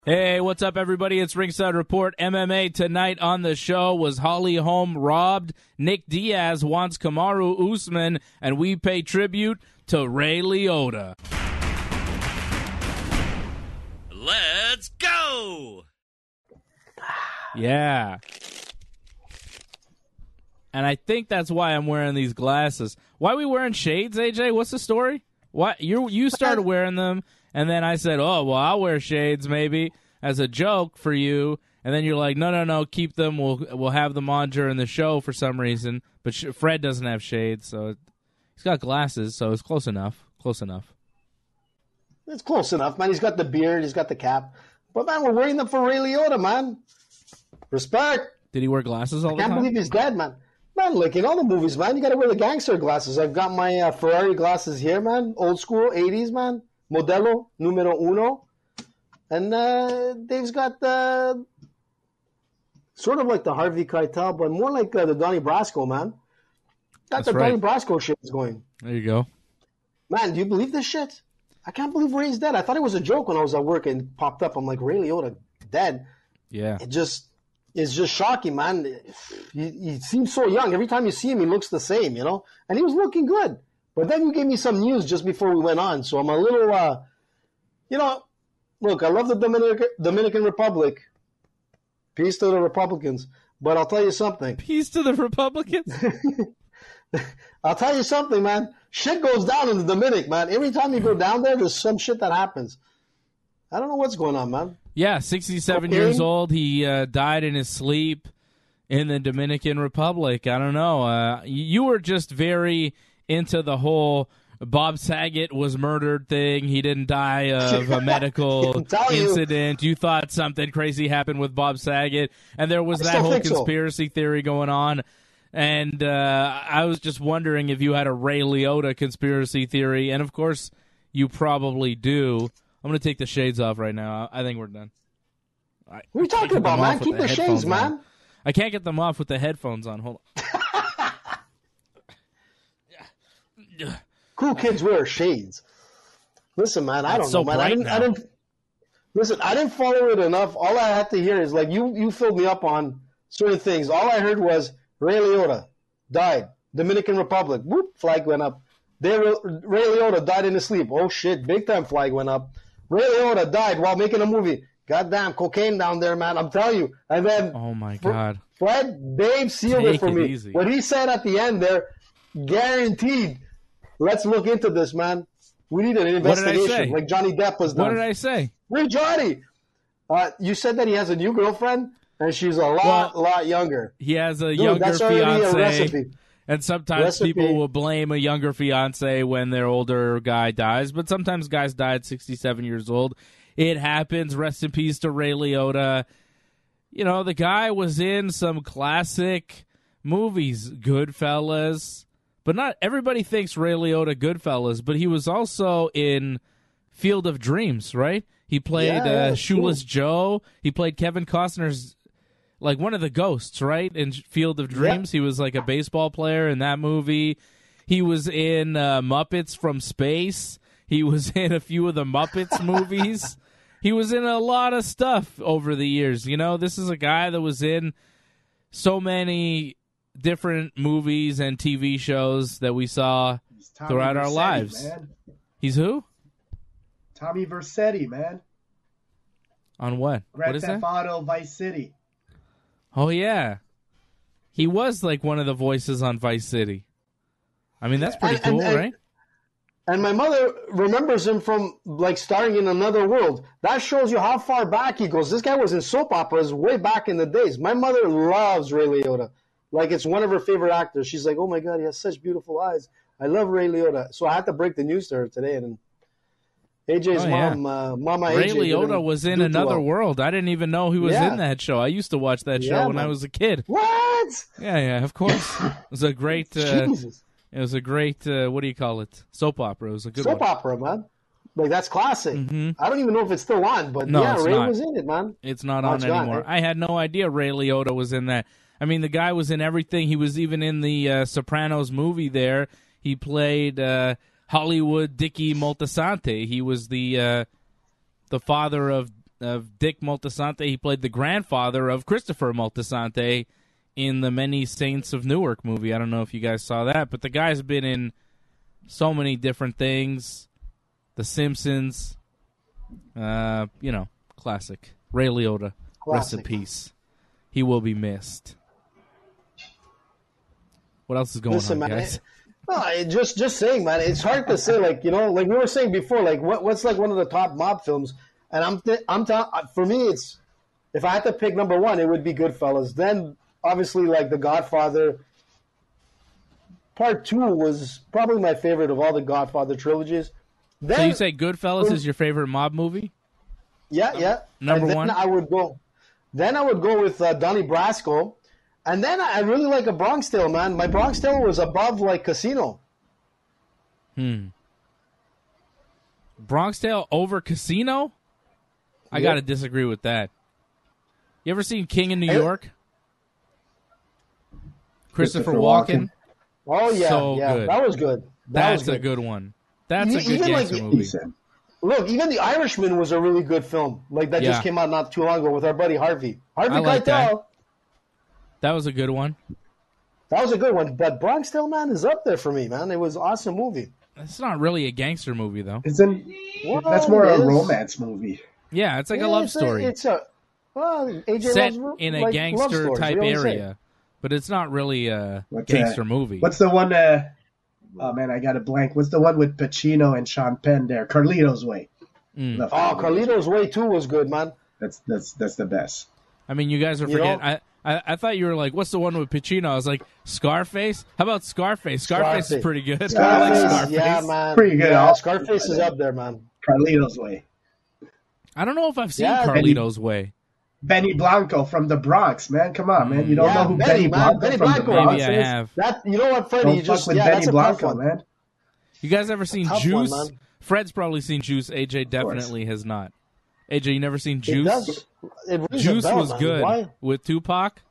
Hey, what's up, everybody? It's Ringside Report. MMA tonight on the show. Was Holly Holm robbed? Nick Diaz wants Kamaru Usman, and we pay tribute to Ray Liotta. Let's go! Yeah. And I think that's why I'm wearing these glasses. Why are we wearing shades, AJ? What's the story? What you started wearing them, and then I said, oh, well, I'll wear shades maybe as a joke for you. And then you're like, no, keep them. We'll have them on during the show for some reason. But Fred doesn't have shades, so he's got glasses, so it's close enough. Close enough. It's close enough, man. He's got the beard. He's got the cap. But, man, we're wearing them for Ray Liotta, man. Respect. Did he wear glasses all the time? I can't believe he's dead, man. Man, like in all the movies, man, you got to wear the gangster glasses. I've got my Ferrari glasses here, man. Old school, 80s, man. Modelo numero uno. And Dave's got sort of like the Harvey Keitel, but more like the Donnie Brasco, man. Got the Donnie Brasco shit going. There you go. Man, do you believe this shit? I can't believe Ray's dead. I thought it was a joke when I was at work and it popped up. I'm like, Ray Liotta dead. Yeah. It's just shocking, man. He seems so young. Every time you see him, he looks the same, you know? And he was looking good. But then you gave me some news just before we went on. So I'm a little, look, I love the Dominican Republic. Peace to the Republicans. But I'll tell you something. Peace to the Republicans? I'll tell you something, man. Shit goes down in the Dominic, man. Every time you go down there, there's some shit that happens. I don't know what's going on, man. Yeah, 67 years old. He died in his sleep in the Dominican Republic. I don't know. You were just very into the whole Bob Saget was murdered thing. He didn't die of a medical incident. You thought something crazy happened with Bob Saget. And there was that whole conspiracy theory going on. And I was just wondering if you had a Ray Liotta conspiracy theory. And, of course, you probably do. I'm going to take the shades off right now. I think we're done. What are you talking about, man? Keep the shades, man. I can't get them off with the headphones on. Hold on. Cool kids wear shades. Listen, man, I don't know, man. I didn't follow it enough. All I had to hear is, like, you filled me up on certain things. All I heard was Ray Liotta died. Dominican Republic. Whoop, flag went up. Ray Liotta died in his sleep. Oh, shit, big time flag went up. Ray Liotta died while making a movie. Goddamn, cocaine down there, man. I'm telling you. And then, oh my God, Dave sealed it for me. Easy. What he said at the end there, guaranteed. Let's look into this, man. We need an investigation, like Johnny Depp was done. What did I say? Hey, Johnny. You said that he has a new girlfriend, and she's a lot younger. He has a younger fiance. And sometimes people will blame a younger fiance when their older guy dies, but sometimes guys die at 67 years old. It happens. Rest in peace to Ray Liotta. You know, the guy was in some classic movies, Goodfellas. But not everybody thinks Ray Liotta Goodfellas, but he was also in Field of Dreams, right? He played Shoeless Joe. He played Kevin Costner's, like, one of the ghosts, right? In Field of Dreams. He was like a baseball player in that movie. He was in Muppets from Space. He was in a few of the Muppets movies. He was in a lot of stuff over the years. You know, this is a guy that was in so many different movies and TV shows that we saw throughout our lives. Man. He's who? Tommy Vercetti, man. On what? Grand what is Theft Auto Vice City. Oh, yeah. He was like one of the voices on Vice City. I mean, that's pretty cool, right? And my mother remembers him from, like, starring in Another World. That shows you how far back he goes. This guy was in soap operas way back in the days. My mother loves Ray Liotta. Like, it's one of her favorite actors. She's like, oh, my God, he has such beautiful eyes. I love Ray Liotta. So I had to break the news to her today. And AJ's Mama Ray AJ Liotta was in Another World. I didn't even know he was in that show. I used to watch that show when I was a kid. What? Yeah, of course. It was a great... Jesus. It was a great, what do you call it? Soap opera. It was a good soap opera, man. Like, that's classic. I don't even know if it's still on, but Ray was in it, man. It's not on anymore. I had no idea Ray Liotta was in that. I mean, the guy was in everything. He was even in the Sopranos movie there. He played Hollywood Dickie Moltisanti. He was the father of of Dick Moltisanti. He played the grandfather of Christopher Moltisanti in the Many Saints of Newark movie. I don't know if you guys saw that, but the guy's been in so many different things. The Simpsons, classic. Ray Liotta, rest in peace. He will be missed. What else is going on, man, guys? Just saying, man. It's hard to say, like we were saying before, like what's like one of the top mob films. And for me, it's if I had to pick number one, it would be Goodfellas. Then obviously, like The Godfather. Part 2 was probably my favorite of all the Godfather trilogies. Then, so you say Goodfellas is your favorite mob movie? Yeah. Number one. I would go with Donnie Brasco. And then I really like A Bronx Tale, man. My Bronx Tale was above, like, Casino. Bronx Tale over Casino? I got to disagree with that. You ever seen King in New York? Christopher Walken? Oh, yeah. So yeah. good. That was good. That's a good one. That's a good gangster movie. Look, even The Irishman was a really good film. Like, that just came out not too long ago with our buddy Harvey. Harvey Keitel. That was a good one. That was a good one. But Bronx Tale, man, is up there for me, man. It was an awesome movie. It's not really a gangster movie, though. That's more a romance movie. Yeah, it's like a love story. AJ set loves, in a like, gangster type area. But it's not really a gangster movie. What's the one? Oh, man, I got a blank. What's the one with Pacino and Sean Penn there? Carlito's Way. Carlito's Way, too, was good, man. That's the best. I mean, you guys are forgetting. I thought you were like, what's the one with Pacino? I was like, Scarface? How about Scarface? Scarface is pretty good. I like Scarface. Yeah, man. Pretty good. Yeah, Scarface is up there, man. Carlito's Way. I don't know if I've seen Carlito's Way. Benny Blanco from the Bronx, man. Come on, man. You don't know who Benny Blanco from the Bronx is? Maybe I have. You know what, Freddie? You just Benny Blanco, man. You guys ever seen Juice? Fred's probably seen Juice. AJ definitely has not. AJ, you never seen Juice? Juice was good with Tupac.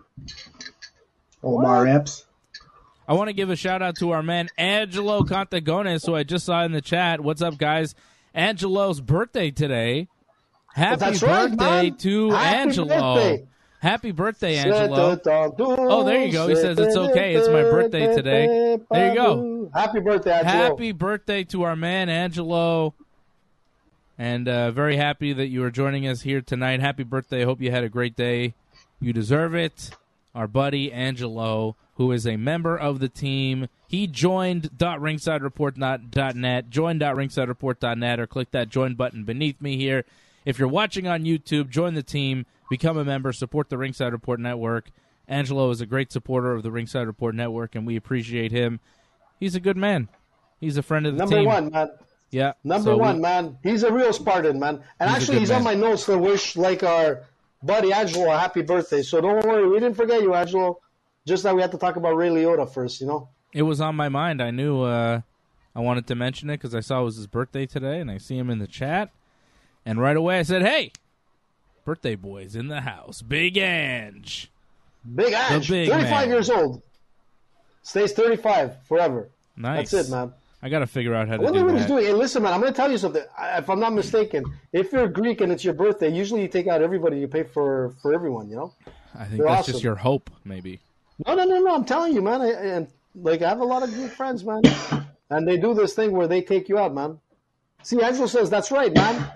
Omar Epps. I want to give a shout out to our man Angelo Cantagones, who I just saw in the chat. What's up, guys? Angelo's birthday today. Happy birthday to Angelo. Happy birthday, Angelo. Oh, there you go. He says it's okay. It's my birthday today. There you go. Happy birthday, Angelo. Happy birthday to our man, Angelo. And very happy that you are joining us here tonight. Happy birthday. I hope you had a great day. You deserve it. Our buddy, Angelo, who is a member of the team. He joined .ringsidereport.net, join.ringsidereport.net, or click that join button beneath me here. If you're watching on YouTube, join the team, become a member, support the Ringside Report Network. Angelo is a great supporter of the Ringside Report Network, and we appreciate him. He's a good man. He's a friend of the team. Number one, man. Yeah. Number one, man. He's a real Spartan, man. And actually, he's on my notes to wish, like, our buddy Angelo a happy birthday. So don't worry. We didn't forget you, Angelo. Just that we had to talk about Ray Liotta first, you know? It was on my mind. I knew I wanted to mention it because I saw it was his birthday today, and I see him in the chat. And right away I said, hey, birthday boy's in the house. Big Ange. Big Ange. 35 years old. Stays 35 forever. Nice. That's it, man. I got to figure out how to do that. I wonder what he's doing. Hey, listen, man, I'm going to tell you something. If I'm not mistaken, if you're Greek and it's your birthday, usually you take out everybody. You pay for everyone, you know? I think that's just your hope, maybe. No. I'm telling you, man. I have a lot of Greek friends, man. And they do this thing where they take you out, man. See, Angelo says, that's right, man.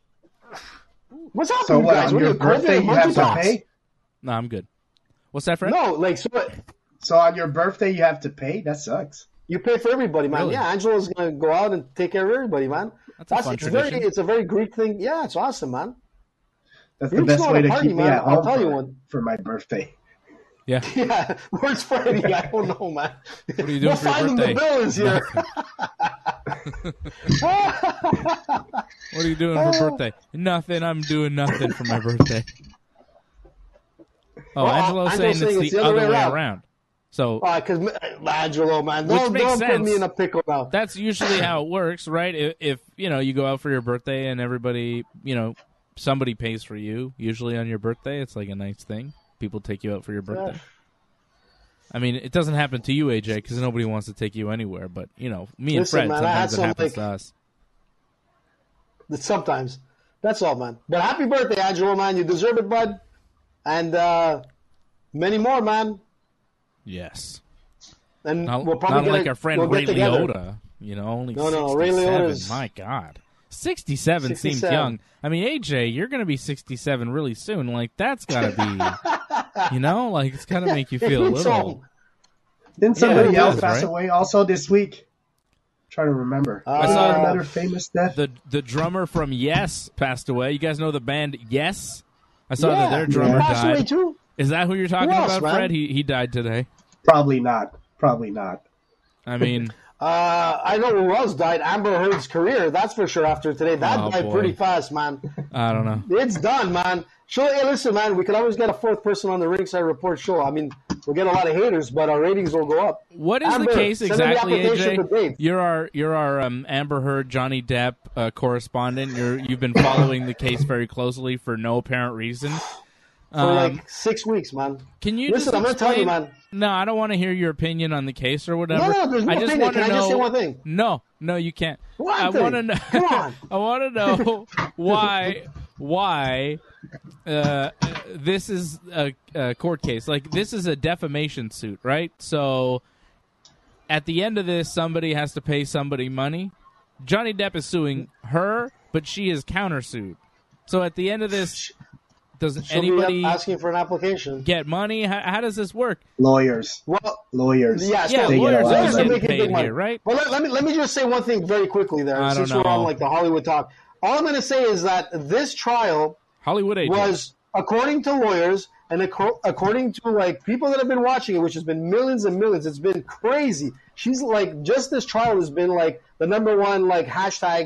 What's happening, so what, guys? On your birthday, you have to pay? No, I'm good. What's that, Fred? No, so on your birthday, you have to pay? That sucks. You pay for everybody, man. Really? Yeah, Angelo's going to go out and take care of everybody, man. That's a fun tradition. It's a very Greek thing. Yeah, it's awesome, man. That's the best way to keep me at home I'll tell you one. For my birthday. Yeah. Yeah. Where's Freddie? I don't know, man. What are you doing for your birthday? The villains here. What are you doing for birthday? Nothing. I'm doing nothing for my birthday. Oh, Angelo's saying it's the other way around. So, because Angelo, man, don't put me in a pickle now. That's usually how it works, right? If you go out for your birthday and everybody, somebody pays for you. Usually on your birthday, it's like a nice thing. People take you out for your birthday. Yeah. I mean, it doesn't happen to you, AJ, because nobody wants to take you anywhere. But me and Fred, sometimes it happens to us. Sometimes, That's all, man. But happy birthday, Angelo, man. You deserve it, bud. And many more, man. Yes. And not, we'll probably not like our friend Ray Liotta. You know, only 67. Ray Liotta's... My God. 67 seems young. I mean, AJ, you're going to be 67 really soon. Like, that's got to be, you know, like, it's got to make you feel a little old. Didn't somebody else pass away also this week? I'm trying to remember. I saw another famous death. The drummer from Yes passed away. You guys know the band Yes? I saw that their drummer passed died. Away too? Is that who you're talking about, man? Fred? He died today. Probably not. I mean... I know who else died. Amber Heard's career, that's for sure, after today. That died pretty fast, man. I don't know. It's done, man. Hey, listen, man, we could always get a fourth person on the Ringside Report show. I mean, we'll get a lot of haters, but our ratings will go up. What is the case exactly, AJ? You're our Amber Heard, Johnny Depp correspondent. You've been following the case very closely for no apparent reason. For like 6 weeks, man. Can you listen? I'm going to tell you, man. No, I don't want to hear your opinion on the case or whatever. No, there's no opinion. Can I just say one thing? No, you can't. I want to know. Come on. I want to know why this is a court case. Like, this is a defamation suit, right? So at the end of this, somebody has to pay somebody money. Johnny Depp is suing her, but she is countersued. So at the end of this, does anybody asking for an application get money? How does this work? Lawyers. Well, lawyers. Yeah, lawyers are making big money, right? Well, let me just say one thing very quickly there, since we're on like the Hollywood talk. All I'm going to say is that this trial was, according to lawyers and according to like people that have been watching it, which has been millions and millions, it's been crazy. She's like, just this trial has been like the number one like hashtag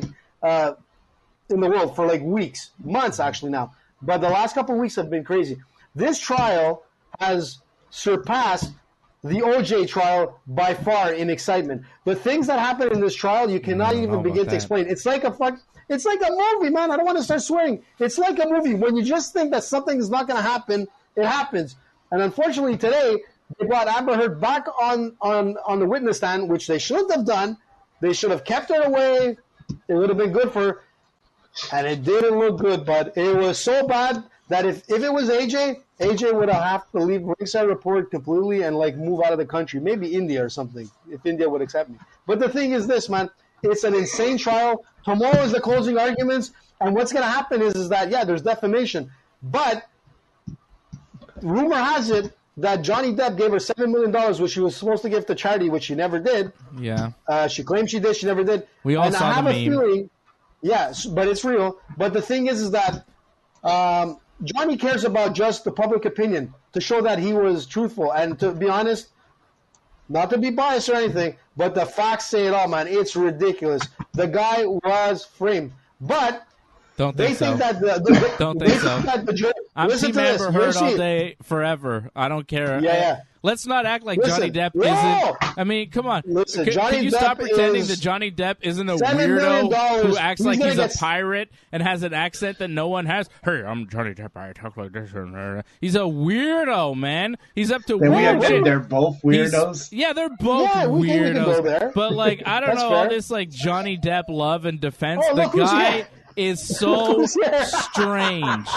in the world for like weeks, months actually now. But the last couple of weeks have been crazy. This trial has surpassed the OJ trial by far in excitement. The things that happen in this trial, you cannot even begin to explain. It's like a movie, man. I don't want to start swearing. It's like a movie. When you just think that something is not going to happen, it happens. And unfortunately today, they brought Amber Heard back on the witness stand, which they shouldn't have done. They should have kept her away. It would have been good for her. And it didn't look good, but it was so bad that if it was AJ would have to leave Ringside Report completely and like move out of the country, maybe India or something, if India would accept me. But the thing is this, man, it's an insane trial. Tomorrow is the closing arguments, and what's going to happen is that, there's defamation. But rumor has it that Johnny Depp gave her $7 million, which she was supposed to give to charity, which she never did. Yeah. She claimed she did, she never did. We all saw the meme. A feeling... Yes, but it's real. But the thing is that Johnny cares about just the public opinion to show that he was truthful. And to be honest, not to be biased or anything, but the facts say it all, man. It's ridiculous. The guy was framed. But don't think so. Don't think so. I'm Team Amber Heard all day, forever. I don't care. Yeah. Let's not act like Johnny Depp isn't. I mean, come on. Listen, can you stop pretending that Johnny Depp isn't a weirdo who acts like he's a pirate and has an accent that no one has? Hey, I'm Johnny Depp. I talk like this. He's a weirdo, man. He's up to weird shit. They're both weirdos. They're both weirdos. But like, I don't know, all this like Johnny Depp love and defense. The guy is so strange.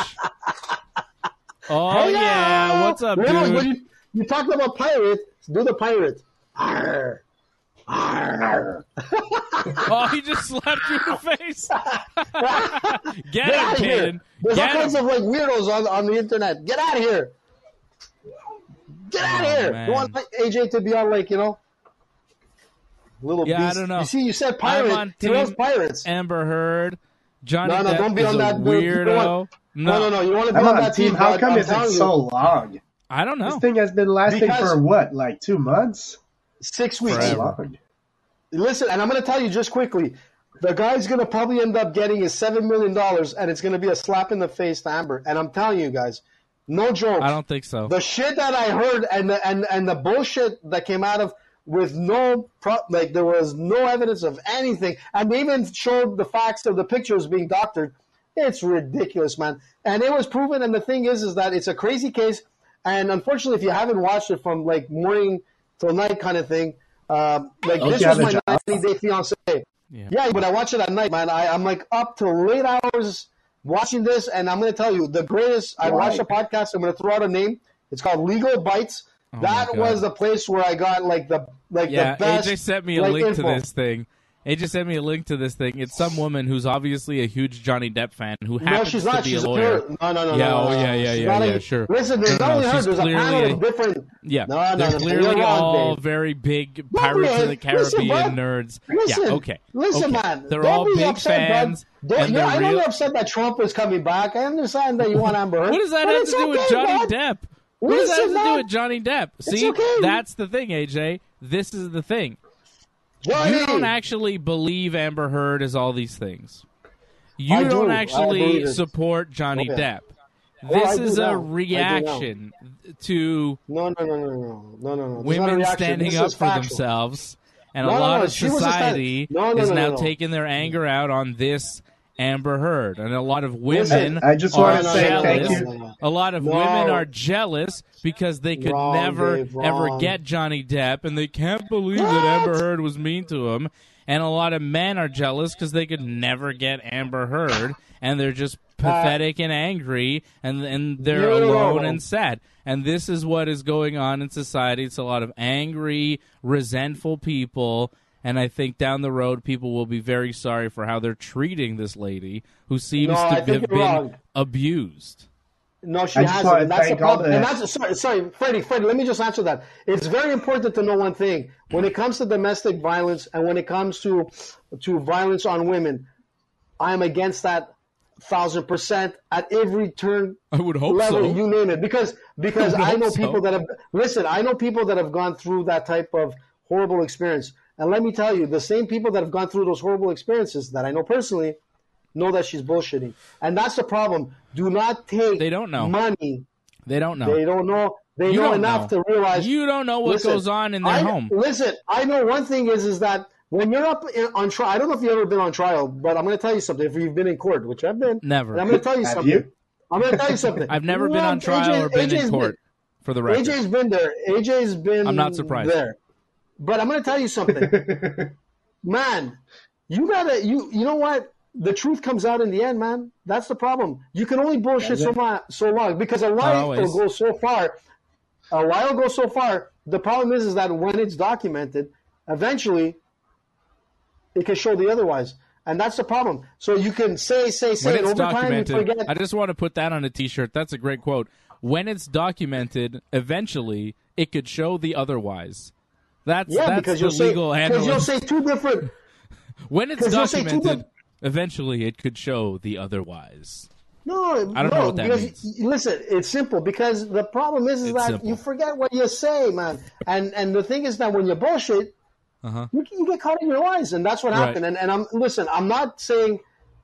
Oh, yeah. What's up, dude? You talked about pirates. Do the pirate. Arr. Arr. Oh, he just slapped you in the face. Get out him, Caden. There's all kinds of like weirdos on the internet. Get out of here. Get out of here. Man. You want AJ to be on like, little beast. I don't know. You see, you said pirate. He loves pirates. Amber Heard. Johnny Depp don't be on that weirdo. No. You want to be on that team. How come it's so long? I don't know. This thing has been lasting for what, like 2 months? 6 weeks. Forever. Listen, and I'm going to tell you just quickly, the guy's going to probably end up getting his $7 million, and it's going to be a slap in the face to Amber. And I'm telling you guys, no joke. I don't think so. The shit that I heard and the bullshit that came out of with there was no evidence of anything, and they even showed the facts of the pictures being doctored. It's ridiculous, man. And it was proven. And the thing is that it's a crazy case. And unfortunately, if you haven't watched it from like morning till night kind of thing, this was my 90-day fiance. Yeah, but I watch it at night, man. I'm like up till late hours watching this, and I'm going to tell you, the greatest, I watched a podcast, I'm going to throw out a name. It's called Legal Bites. Oh that was the place where I got the best. AJ sent me a link to this thing. AJ sent me a link to this thing. It's some woman who's obviously a huge Johnny Depp fan who happens to be a lawyer. No. Sure. Listen, there's not only her. There's a panel of different. Yeah, they're clearly all very big Pirates of the Caribbean nerds. Listen, man. They're all big fans. I know you're upset that Trump is coming back. I understand that you want Amber Heard. What does that have to do with Johnny Depp? What does that have to do with Johnny Depp? See, that's the thing, AJ. This is the thing. Johnny. You don't actually believe Amber Heard is all these things. You don't actually support Johnny Depp. This is a reaction to women standing up for themselves, and a lot of society is now taking their anger out on this Amber Heard, and a lot of women I just want to say jealous. thank you. A lot of women are jealous because they could never ever get Johnny Depp, and they can't believe that Amber Heard was mean to him. And a lot of men are jealous because they could never get Amber Heard, and they're just pathetic and angry, and they're alone and sad. And this is what is going on in society. It's a lot of angry, resentful people. And I think down the road, people will be very sorry for how they're treating this lady who seems to have been abused. No, she hasn't. And that's the problem. And that's, sorry, Freddie, let me just answer that. It's very important to know one thing. When it comes to domestic violence and when it comes to violence on women, I am against that 1,000% at every turn. I would hope level, so. You name it. Because I know people that have I know people that have gone through that type of horrible experience. And let me tell you, the same people that have gone through those horrible experiences that I know personally know that she's bullshitting. And that's the problem. Do not take They don't know. money. They don't know. They don't know. They know enough to realize. You don't know what goes on in their home. Listen, I know one thing is that when you're up on trial, I don't know if you've ever been on trial, but I'm going to tell you something. If you've been in court, which I've been. Never. And I'm going to tell you something. You? I'm going to tell you something. I've never been on trial or been in court, for the record. AJ's been there. AJ's been I'm not surprised. there. But I'm going to tell you something. Man, you know what? The truth comes out in the end, man. That's the problem. You can only bullshit so long because a lie will go so far. A lie will go so far. The problem is that when it's documented, eventually it can show the otherwise. And that's the problem. So you can say, when and it's over time you forget. I just want to put that on a T-shirt. That's a great quote. When it's documented, eventually it could show the otherwise. That's because the legal handling. Because you'll say two different. When it's documented, eventually it could show the otherwise. No, I don't know what that means. Listen, it's simple because the problem is that simple. You forget what you say, man. And the thing is that when you bullshit, you get caught in your lies, and that's what happened. Right. And I'm not saying,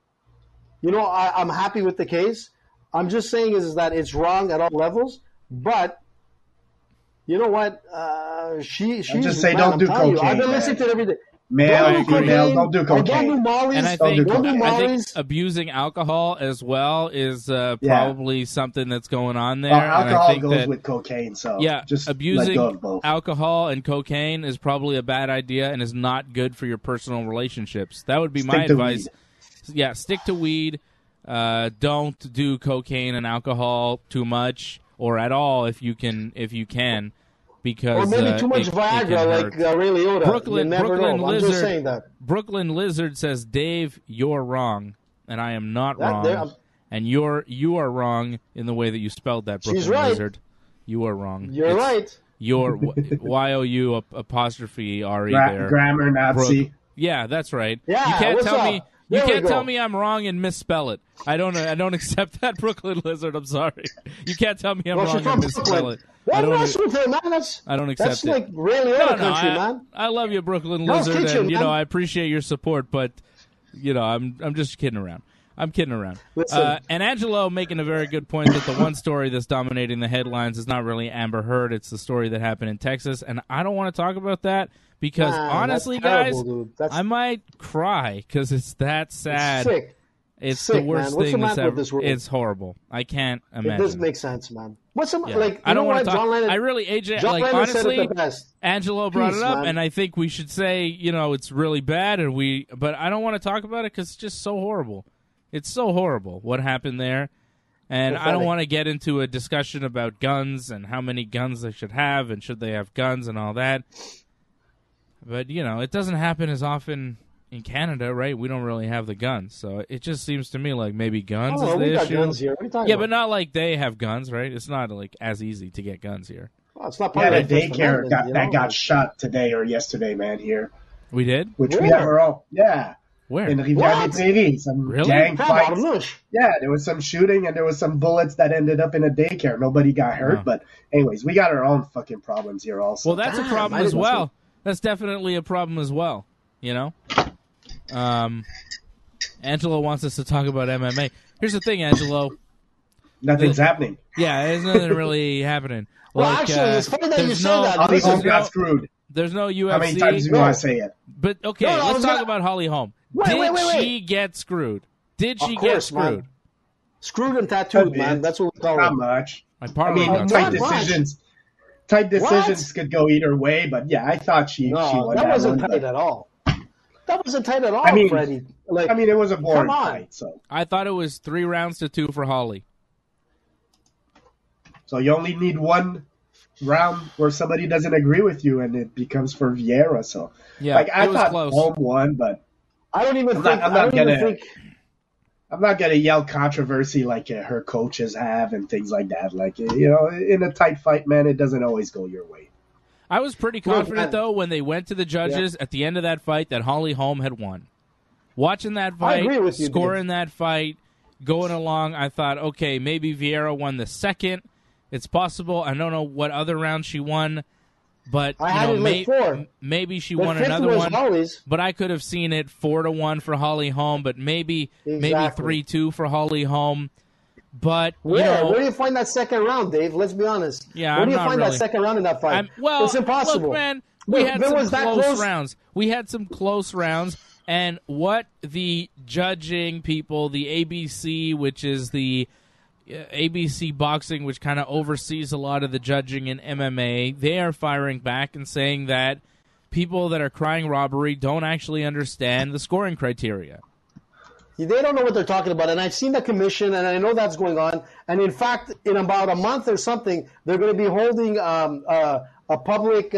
I'm happy with the case. I'm just saying is that it's wrong at all levels, but. You know what? She's just say don't do cocaine. I've been listening to it every day. Male, female, don't do cocaine. Don't do Molly's. And I think abusing alcohol as well is probably something that's going on there. Alcohol goes with cocaine, so just abusing let go of both. Alcohol and cocaine is probably a bad idea and is not good for your personal relationships. That would be my advice. Yeah, stick to weed. Don't do cocaine and alcohol too much or at all if you can. Because, or maybe too much Viagra, like Ray Liotta. Brooklyn Lizard. I'm just saying that. Brooklyn Lizard says, "Dave, you're wrong, and I am not wrong, and you are wrong in the way that you spelled that." Brooklyn She's right. Lizard, you are wrong. You're right. You're YOU apostrophe RE there. Grammar Nazi. Yeah, that's right. Yeah, you can't tell up? me. You can't tell me I'm wrong and misspell it. I don't accept that, Brooklyn Lizard. I'm sorry. You can't tell me I'm wrong and misspell it. I don't accept it. That's like Ray Liotta country, man. I love you, Brooklyn Lizard, and I appreciate your support, but I'm just kidding around. I'm kidding around. And Angelo making a very good point that the one story that's dominating the headlines is not really Amber Heard. It's the story that happened in Texas, and I don't want to talk about that because honestly, guys, I might cry because it's that sad. It's sick. It's sick, the worst thing that's ever. This world? It's horrible. I can't imagine. It doesn't make sense, man. What's some like? I don't want to talk. John Lennon, I really, AJ, John like Lennon honestly, said it the best. Angelo brought it up, man. and I think we should say, it's really bad, but I don't want to talk about it because it's just so horrible. It's so horrible what happened there. And I don't want to get into a discussion about guns and how many guns they should have and should they have guns and all that. But, it doesn't happen as often in Canada, right? We don't really have the guns. So it just seems to me like maybe guns is the issue. Got guns here. What are you talking about? But not like they have guns, right? It's not like as easy to get guns here. Well, it's not part of the daycare that got shot today or yesterday, man, here. We did? Which we have our own. Yeah. Where? In Rivière-des-Prairies. Some gang fights. Yeah, there was some shooting and there was some bullets that ended up in a daycare. Nobody got hurt, but anyways, we got our own fucking problems here also. Well, that's a problem as well. That's definitely a problem as well, Angelo wants us to talk about MMA. Here's the thing, Angelo. Nothing's happening. Yeah, there's nothing really happening. Well, actually, it's funny that you said that. Holly Holm got screwed. There's no UFC. How many times do you want to say it? But, okay, let's talk about Holly Holm. Did she get screwed? Did she get screwed? Man. Screwed and tattooed, man. That's what we call it. Not much. Tight decisions could go either way, but yeah, I thought she won that wasn't tight at all. That wasn't tight at all, Freddie. It was a boring fight. So I thought it was 3 rounds to 2 for Holly. So you only need one round where somebody doesn't agree with you, and it becomes for Vieira. So yeah, I thought Holm won, but I don't even think. I'm not gonna yell controversy like her coaches have and things like that. Like in a tight fight, man, it doesn't always go your way. I was pretty confident though when they went to the judges at the end of that fight that Holly Holm had won. Watching that fight, scoring that fight, going along, I thought, okay, maybe Vieira won the second. It's possible. I don't know what other round she won, but maybe she won another one. Holly's. But I could have seen it 4-1 for Holly Holm, but maybe 3-2 for Holly Holm. But where do you find that second round, Dave? Let's be honest. Yeah, where do you find that second round in that fight? It's impossible. Look, man, we had some close rounds. We had some close rounds, and what the judging people, the ABC, which is the ABC Boxing, which kind of oversees a lot of the judging in MMA, they are firing back and saying that people that are crying robbery don't actually understand the scoring criteria. They don't know what they're talking about, and I've seen the commission, and I know that's going on. And in fact, in about a month or something, they're going to be holding a public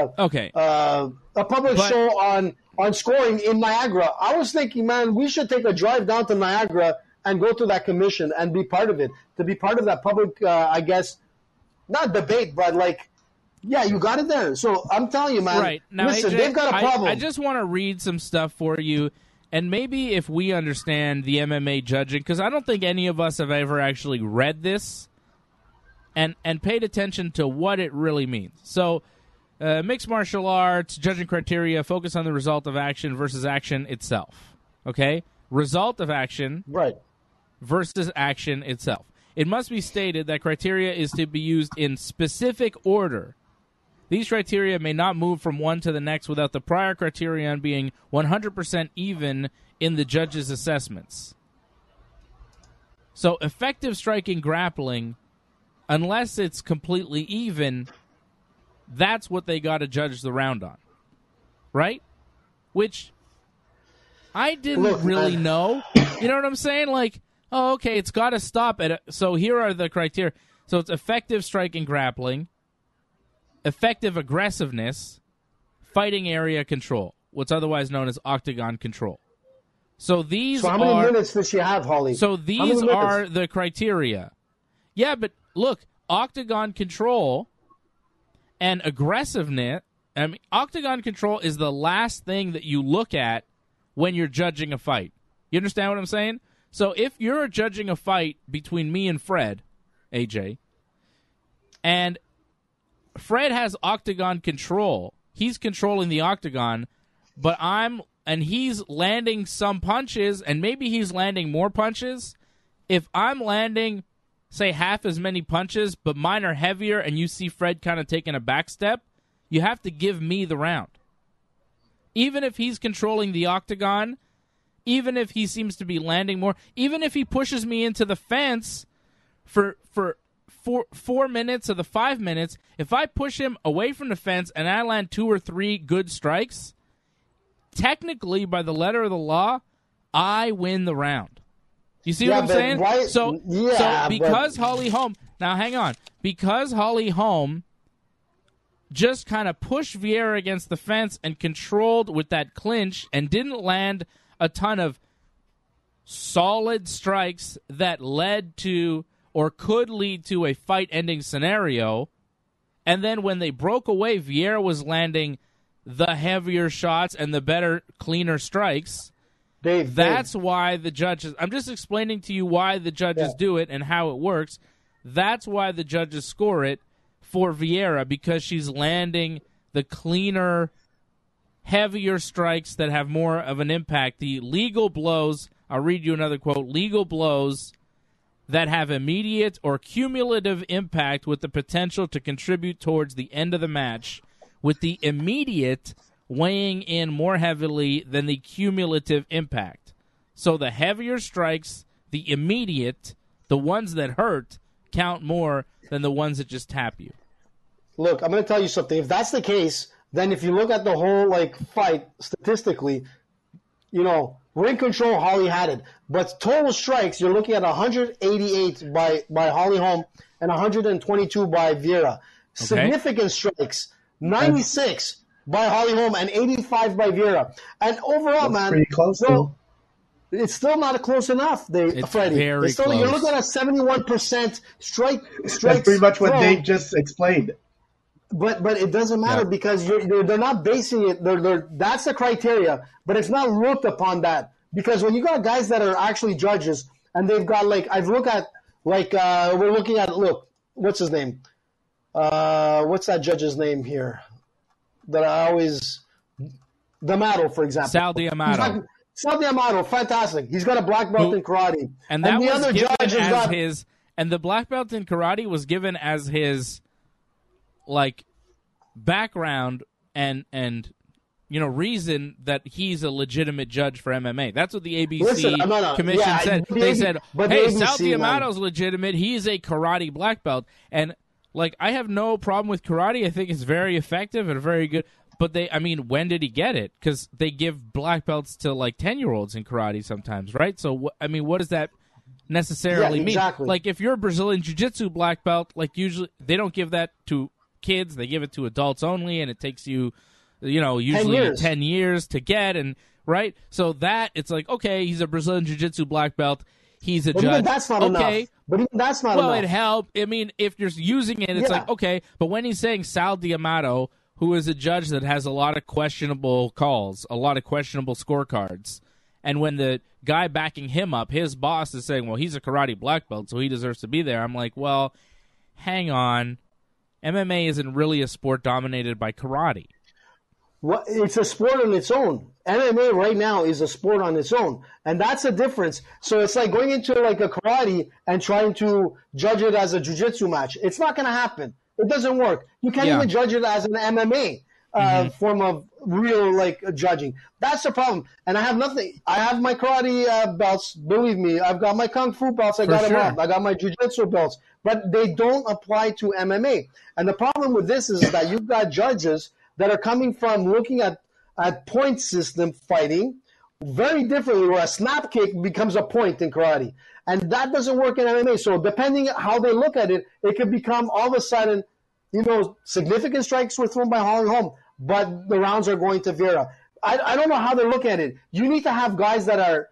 show on scoring in Niagara. I was thinking, man, we should take a drive down to Niagara and go to that commission and be part of it, to be part of that public, I guess, not debate, but you got it there. So I'm telling you, man, right. Now, listen, AJ, they've got a problem. I just want to read some stuff for you, and maybe if we understand the MMA judging, because I don't think any of us have ever actually read this and paid attention to what it really means. So mixed martial arts, judging criteria, focus on the result of action versus action itself. Okay? Result of action. Right. Versus action itself. It must be stated that criteria is to be used in specific order. These criteria may not move from one to the next without the prior criterion being 100% even in the judge's assessments. So effective striking grappling, unless it's completely even, that's what they got to judge the round on. Right? Which I didn't really know. You know what I'm saying? Okay, it's got to stop at so here are the criteria. So it's effective striking grappling, effective aggressiveness, fighting area control, what's otherwise known as octagon control. So how many minutes does she have, Holly? So these are the criteria. Yeah, but look, octagon control and aggressiveness, octagon control is the last thing that you look at when you're judging a fight. You understand what I'm saying? So if you're judging a fight between me and Fred, AJ, and Fred has octagon control, he's controlling the octagon, but he's landing some punches, and maybe he's landing more punches. If I'm landing, say, half as many punches, but mine are heavier, and you see Fred kind of taking a back step, you have to give me the round. Even if he's controlling the octagon, even if he seems to be landing more, even if he pushes me into the fence for 4 minutes of the 5 minutes, if I push him away from the fence and I land 2 or 3 good strikes, technically, by the letter of the law, I win the round. You see what I'm saying? Why, so because Holly Holm, now hang on, because Holly Holm just kind of pushed Vieira against the fence and controlled with that clinch and didn't land a ton of solid strikes that led to or could lead to a fight-ending scenario. And then when they broke away, Vieira was landing the heavier shots and the better, cleaner strikes. That's why the judges... I'm just explaining to you why the judges do it and how it works. That's why the judges score it for Vieira, because she's landing the cleaner, heavier strikes that have more of an impact. The legal blows, I'll read you another quote, legal blows that have immediate or cumulative impact with the potential to contribute towards the end of the match, with the immediate weighing in more heavily than the cumulative impact. So the heavier strikes, the immediate, the ones that hurt, count more than the ones that just tap you. Look, I'm going to tell you something. If that's the case, then if you look at the whole fight statistically, we're in control. Holly had it, but total strikes, you're looking at 188 by Holly Holm and 122 by Vieira. Okay. Significant strikes, 96 by Holly Holm and 85 by Vieira. And overall, that's pretty close, though. It's still not close enough, Freddie. Very close. You're looking at a 71% strike. That's pretty much what Dave just explained. But it doesn't matter because they're not basing it. That's the criteria, but it's not looked upon that, because when you got guys that are actually judges and they've got we're looking at what's his name? What's that judge's name here? That I always D'Amato, for example. Sal D'Amato. Sal D'Amato, fantastic. He's got a black belt in karate, and that was given as his. And the black belt in karate was given as his, background and reason that he's a legitimate judge for MMA. That's what the ABC commission said. They said, "Hey, Sal D'Amato's legitimate. He's a karate black belt." And I have no problem with karate. I think it's very effective and very good. But when did he get it? Because they give black belts to 10-year-olds in karate sometimes, right? So what does that necessarily mean? Exactly. If you're a Brazilian Jiu-Jitsu black belt, usually they don't give that to kids. They give it to adults only, and it takes you, usually 10 years to get, and right? So that, it's okay, he's a Brazilian Jiu-Jitsu black belt. He's a judge. Even that's not enough. But even that's not enough. Well, it helped. If you're using it, it's okay. But when he's saying Sal D'Amato, who is a judge that has a lot of questionable calls, a lot of questionable scorecards, and when the guy backing him up, his boss, is saying, well, he's a karate black belt, so he deserves to be there, I'm like, well, hang on. MMA isn't really a sport dominated by karate. Well, it's a sport on its own. MMA right now is a sport on its own, and that's the difference. So it's like going into a karate and trying to judge it as a jiu-jitsu match. It's not going to happen. It doesn't work. You can't even judge it as an MMA form of real judging. That's the problem. And I have nothing. I have my karate belts. Believe me, I've got my kung fu belts. I got them all. I got my jiu-jitsu belts, but they don't apply to MMA. And the problem with this is that you've got judges that are coming from looking at point system fighting very differently, where a snap kick becomes a point in karate. And that doesn't work in MMA. So depending on how they look at it, it could become all of a sudden, significant strikes were thrown by Holly Holm, but the rounds are going to Vieira. I don't know how they look at it. You need to have guys that are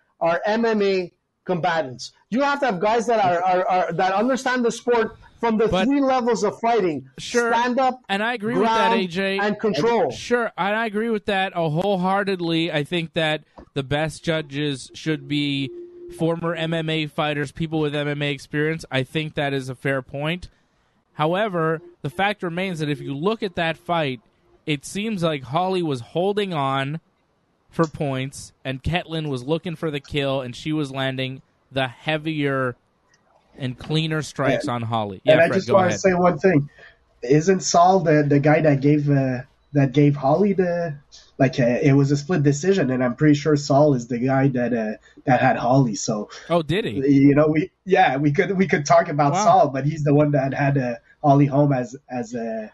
MMA combatants. You have to have guys that are that understand the sport from the three levels of fighting. Sure. Stand up, and I agree with that, AJ. And control. Sure, and I agree with that wholeheartedly. I think that the best judges should be former MMA fighters, people with MMA experience. I think that is a fair point. However, the fact remains that if you look at that fight, it seems like Holly was holding on for points, and Ketlin was looking for the kill, and she was landing the heavier and cleaner strikes on Holly. Yeah, and Fred, I just want to say one thing. Isn't Saul the guy that gave that gave Holly the it was a split decision, and I'm pretty sure Saul is the guy that had Holly. So did he? We could talk about Saul, but he's the one that had Holly Holm as at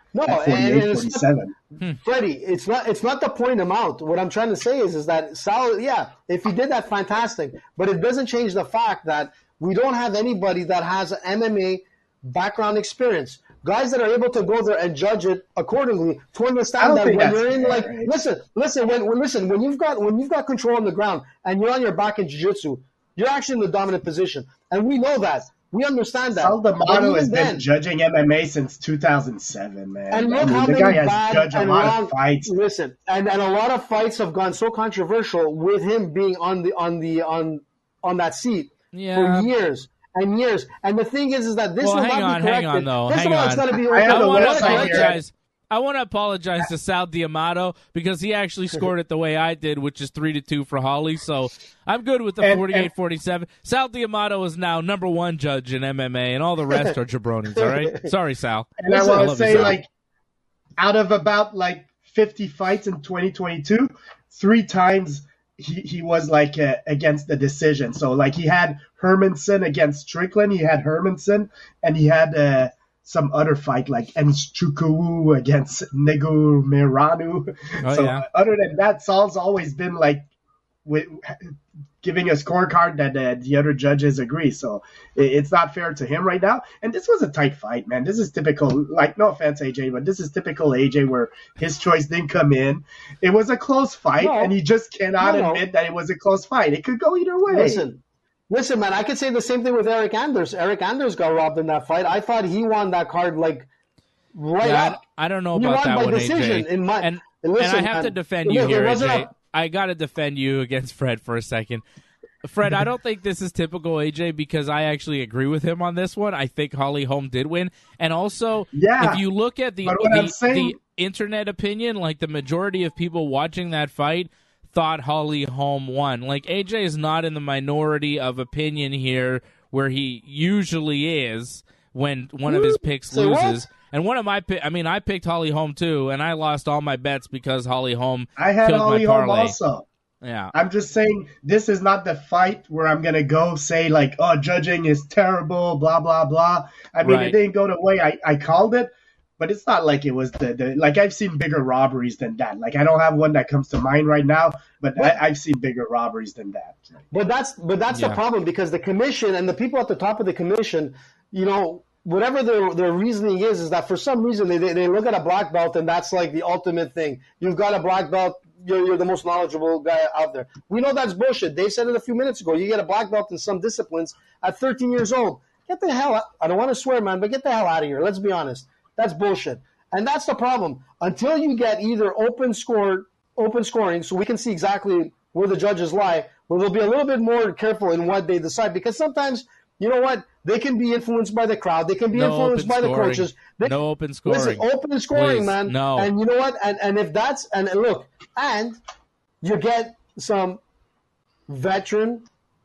48-47. Freddie, it's not to point him out. What I'm trying to say is that Saul, if he did that, fantastic, but it doesn't change the fact that we don't have anybody that has an MMA background experience. Guys that are able to go there and judge it accordingly to understand that when you're in when you've got control on the ground and you're on your back in jiu-jitsu, you're actually in the dominant position. And we know that. We understand that. Sal D'Amato has been judging MMA since 2007, man. And look how many bad and wrong fights. Listen, and a lot of fights have gone so controversial with him being on that seat for years. And years. And the thing is that this will not be corrected. Hang on, though. Hang on. It's going to be I want to apologize to Sal D'Amato because he actually scored it the way I did, which is 3-2 for Holly. So I'm good with the 48-47. Sal D'Amato is now number one judge in MMA, and all the rest are jabronis, all right? Sorry, Sal. And I want to say, out of about 50 fights in 2022, 3 times he was against the decision. So he had Hermanson against Strickland, he had Hermanson, and he had some other fight Nchuku against Negumereanu. Other than that, Saul's always been giving a scorecard that the other judges agree. So it's not fair to him right now. And this was a tight fight, man. This is typical, no offense, AJ, but this is typical AJ where his choice didn't come in. It was a close fight, and he just cannot admit that it was a close fight. It could go either way. Listen, man, I could say the same thing with Eric Anders. Eric Anders got robbed in that fight. I thought he won that card up. I don't know about that one, AJ. And I have to defend you here, AJ. I got to defend you against Fred for a second. Fred, I don't think this is typical AJ because I actually agree with him on this one. I think Holly Holm did win. And also, if you look at the internet opinion, the majority of people watching that fight thought Holly Holm won. AJ is not in the minority of opinion here where he usually is when one of his picks loses. And one of my I picked Holly Holm too, and I lost all my bets because Holly Holm I had killed Holly my parlay. Holm also. Yeah. I'm just saying this is not the fight where I'm going to go say judging is terrible, blah, blah, blah. It didn't go the way I called it, but it's not like it was I've seen bigger robberies than that. I don't have one that comes to mind right now, but I've seen bigger robberies than that. But that's the problem because the commission and the people at the top of the commission, whatever their reasoning is that for some reason they look at a black belt and that's the ultimate thing. You've got a black belt, you're the most knowledgeable guy out there. We know that's bullshit. Dave said it a few minutes ago. You get a black belt in some disciplines at 13 years old. Get the hell out. I don't want to swear, man, but get the hell out of here. Let's be honest. That's bullshit. And that's the problem. Until you get either open scoring so we can see exactly where the judges lie, where they'll be a little bit more careful in what they decide. Because sometimes, you know what? They can be influenced by the crowd. They can be influenced by the coaches. No open scoring. Listen, open scoring, please, man. No. And you know what? And if that's – and look, and you get some veteran